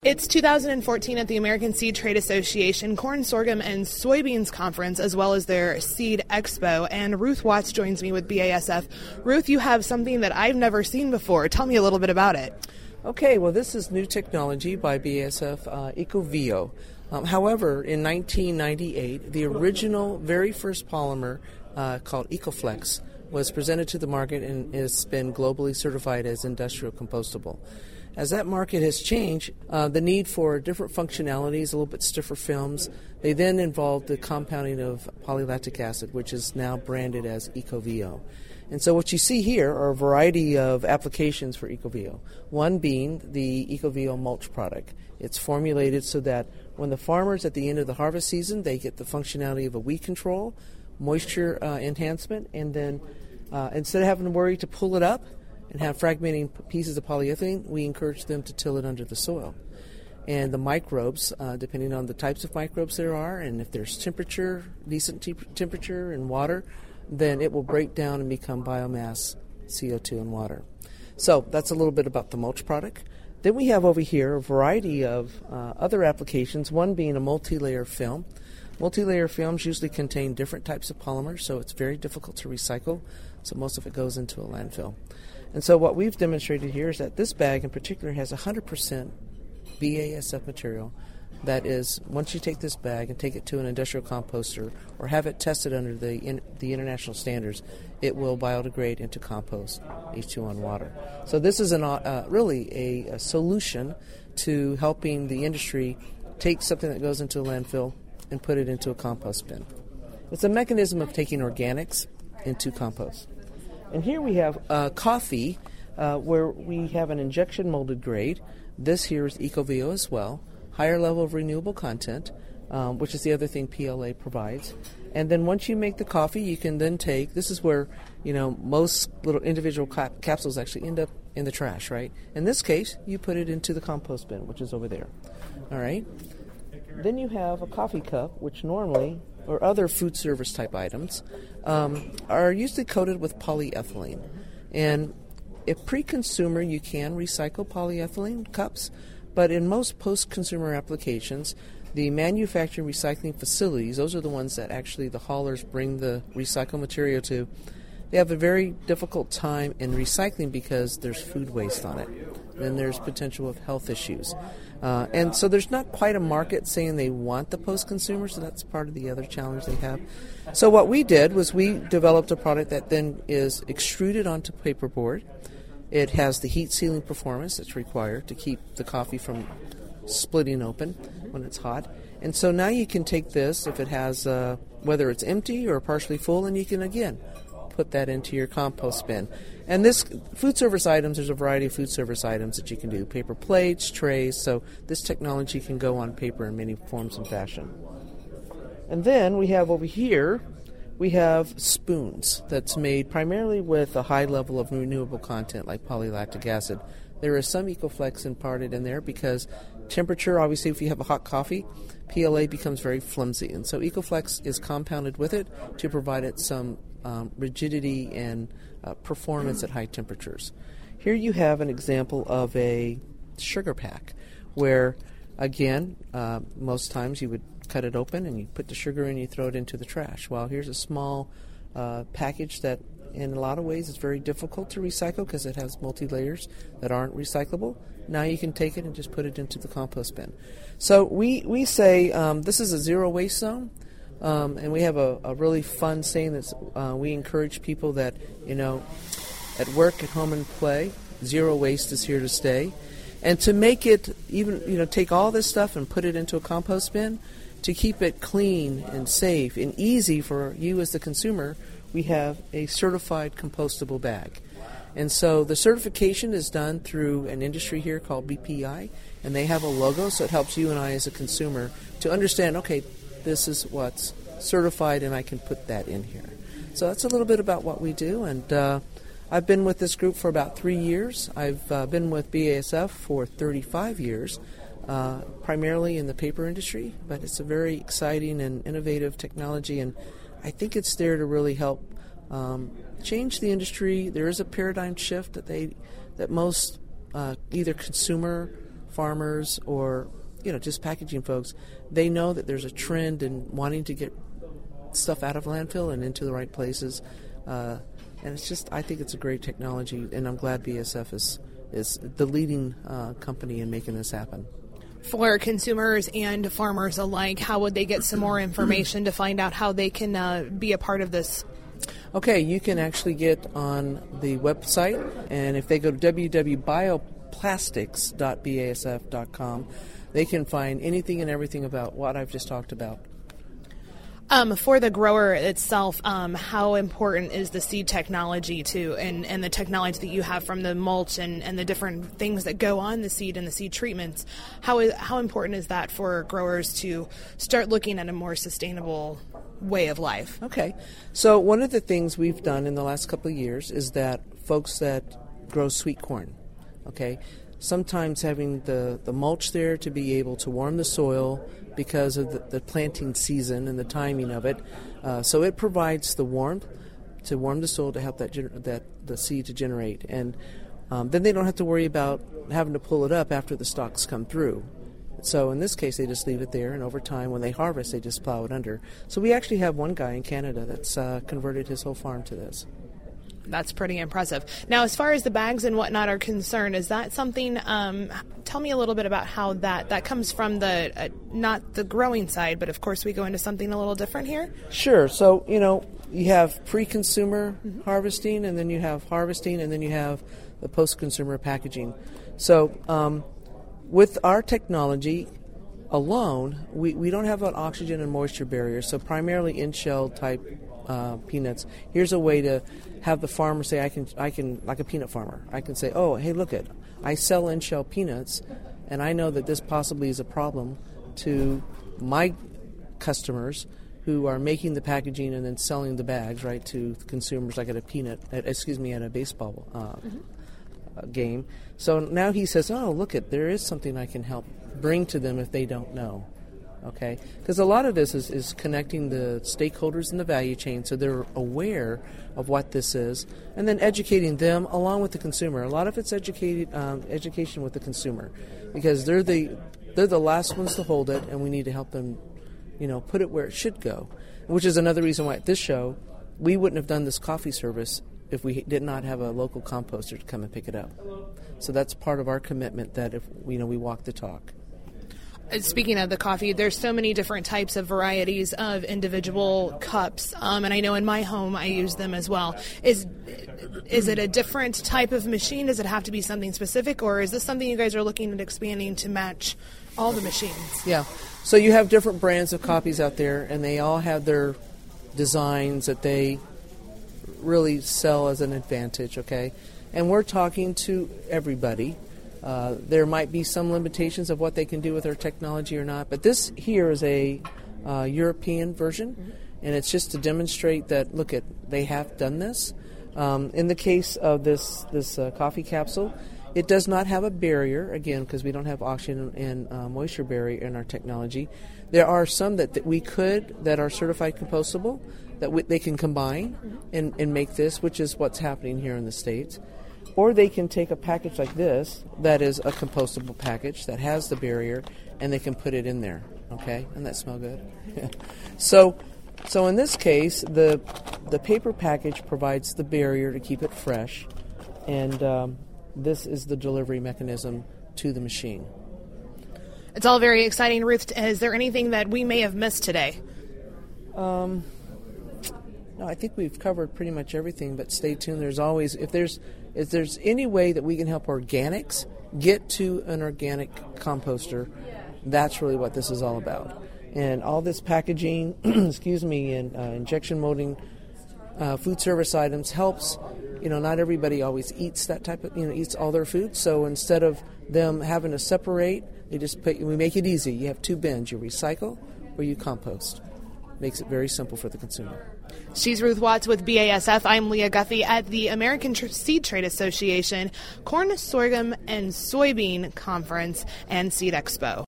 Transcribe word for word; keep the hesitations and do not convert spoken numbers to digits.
It's two thousand fourteen at the American Seed Trade Association Corn, Sorghum, and Soybeans Conference, as well as their Seed Expo, and Ruth Watts joins me with B A S F. Ruth, you have something that I've never seen before. Tell me a little bit about it. Okay, well, this is new technology by B A S F, uh, EcoVio. Um, however, in nineteen ninety-eight, the original, very first polymer uh, called EcoFlex was presented to the market and has been globally certified as industrial compostable. As that market has changed, uh, the need for different functionalities, a little bit stiffer films, they then involved the compounding of polylactic acid, which is now branded as EcoVio. And so what you see here are a variety of applications for EcoVio, one being the EcoVio mulch product. It's formulated so that when the farmers at the end of the harvest season, they get the functionality of a weed control, moisture uh, enhancement, and then uh, instead of having to worry to pull it up and have fragmenting pieces of polyethylene, we encourage them to till it under the soil. And the microbes, uh, depending on the types of microbes there are, and if there's temperature, decent te- temperature and water, then it will break down and become biomass, C O two and water. So that's a little bit about the mulch product. Then we have over here a variety of uh, other applications, one being a multi-layer film. Multi-layer films usually contain different types of polymers, so it's very difficult to recycle, so most of it goes into a landfill. And so what we've demonstrated here is that this bag in particular has one hundred percent B A S F material. That is, once you take this bag and take it to an industrial composter or have it tested under the in, the international standards, it will biodegrade into compost, H two O and water. So this is an, uh, really a, a solution to helping the industry take something that goes into a landfill and put it into a compost bin. It's a mechanism of taking organics into compost. And here we have uh, coffee, uh, where we have an injection molded grade. This here is EcoVio as well. Higher level of renewable content, um, which is the other thing P L A provides. And then once you make the coffee, you can then take, this is where, you know, most little individual cap- capsules actually end up in the trash, right? In this case, you put it into the compost bin, which is over there. All right? Then you have a coffee cup, which normally, or other food service type items, um, are usually coated with polyethylene. And if pre-consumer, you can recycle polyethylene cups, but in most post-consumer applications, the manufacturing recycling facilities, those are the ones that actually the haulers bring the recycled material to, they have a very difficult time in recycling because there's food waste on it. Then there's potential of health issues. Uh, and so there's not quite a market saying they want the post-consumer, so that's part of the other challenge they have. So what we did was we developed a product that then is extruded onto paperboard. It has the heat sealing performance that's required to keep the coffee from splitting open when it's hot. And so now you can take this, if it has, uh, whether it's empty or partially full, and you can, again, put that into your compost bin. And this food service items, there's a variety of food service items that you can do. Paper plates, trays, so this technology can go on paper in many forms and fashion. And then we have over here, we have spoons that's made primarily with a high level of renewable content like polylactic acid. There is some EcoFlex imparted in there because temperature, obviously if you have a hot coffee, P L A becomes very flimsy. And so EcoFlex is compounded with it to provide it some um, rigidity and uh, performance at high temperatures. Here you have an example of a sugar pack where, again, uh, most times you would cut it open and you put the sugar in and you throw it into the trash. Well, here's a small uh, package that in a lot of ways is very difficult to recycle because it has multi-layers that aren't recyclable. Now you can take it and just put it into the compost bin. So we, we say um, this is a zero waste zone, um, and we have a, a really fun saying that uh, we encourage people that, you know, at work, at home, and play, zero waste is here to stay. And to make it even, you know, take all this stuff and put it into a compost bin, to keep it clean and safe and easy for you as the consumer, we have a certified compostable bag. And so the certification is done through an industry here called B P I, and they have a logo, so it helps you and I as a consumer to understand, okay, this is what's certified and I can put that in here. So that's a little bit about what we do, and uh, I've been with this group for about three years. I've uh, been with B A S F for thirty-five years. Uh, primarily in the paper industry, but it's a very exciting and innovative technology, and I think it's there to really help um, change the industry. There is a paradigm shift that they, that most uh, either consumer farmers or, you know, just packaging folks, they know that there's a trend in wanting to get stuff out of landfill and into the right places. Uh, and it's just, I think it's a great technology, and I'm glad B S F is, is the leading uh, company in making this happen. For consumers and farmers alike, how would they get some more information to find out how they can uh, be a part of this? Okay, you can actually get on the website, and if they go to w w w dot bioplastics dot b a s f dot com, they can find anything and everything about what I've just talked about. Um, for the grower itself, um, how important is the seed technology too, and, and the technology that you have from the mulch and, and the different things that go on the seed and the seed treatments? How is, how important is that for growers to start looking at a more sustainable way of life? Okay, so one of the things we've done in the last couple of years is that folks that grow sweet corn, okay, sometimes having the, the mulch there to be able to warm the soil because of the, the planting season and the timing of it. Uh, so it provides the warmth to warm the soil to help that gener- that the seed to generate. And um, then they don't have to worry about having to pull it up after the stalks come through. So in this case, they just leave it there, and over time, when they harvest, they just plow it under. So we actually have one guy in Canada that's uh, converted his whole farm to this. That's pretty impressive. Now, as far as the bags and whatnot are concerned, is that something, um, tell me a little bit about how that, that comes from the, uh, not the growing side, but of course we go into something a little different here? Sure. So, you know, you have pre-consumer mm-hmm. harvesting, and then you have harvesting, and then you have the post-consumer packaging. So um, with our technology alone, we, we don't have an oxygen and moisture barrier, so primarily in-shell type uh, peanuts. Here's a way to have the farmer say, I can, I can, like a peanut farmer, I can say, oh, hey, look it, I sell in-shell peanuts, and I know that this possibly is a problem to my customers who are making the packaging and then selling the bags, right, to consumers like at a peanut, at, excuse me, at a baseball uh, mm-hmm. game. So now he says, oh, look it, there is something I can help bring to them if they don't know. Okay, because a lot of this is, is connecting the stakeholders in the value chain so they're aware of what this is, and then educating them along with the consumer. A lot of it's educated um, education with the consumer, because they're the they're the last ones to hold it, and we need to help them, you know, put it where it should go. Which is another reason why at this show we wouldn't have done this coffee service if we did not have a local composter to come and pick it up. So that's part of our commitment, that if you know we walk the talk. Speaking of the coffee, there's so many different types of varieties of individual cups, um, and I know in my home I use them as well. Is is it a different type of machine? Does it have to be something specific, or is this something you guys are looking at expanding to match all the machines? Yeah. So you have different brands of coffees out there, and they all have their designs that they really sell as an advantage, okay? And we're talking to everybody. Uh, there might be some limitations of what they can do with our technology or not, but this here is a uh, European version, mm-hmm. and it's just to demonstrate that, look, at they have done this. Um, in the case of this this uh, coffee capsule, it does not have a barrier, again, because we don't have oxygen and uh, moisture barrier in our technology. There are some that, that we could, that are certified compostable, that we, they can combine mm-hmm. and, and make this, which is what's happening here in the States. Or they can take a package like this that is a compostable package that has the barrier, and they can put it in there. Okay, and that smell good. so, so in this case, the the paper package provides the barrier to keep it fresh, and um, this is the delivery mechanism to the machine. It's all very exciting, Ruth. Is there anything that we may have missed today? Um. No, I think we've covered pretty much everything, but stay tuned. There's always, if there's if there's any way that we can help organics get to an organic composter, that's really what this is all about. And all this packaging, excuse me, and uh, injection molding uh, food service items helps. You know, not everybody always eats that type of, you know, eats all their food. So instead of them having to separate, they just put, we make it easy. You have two bins. You recycle or you compost. Makes it very simple for the consumer. She's Ruth Watts with B A S F. I'm Leah Guthey at the American Tr- Seed Trade Association Corn, Sorghum, and Soybean Conference and Seed Expo.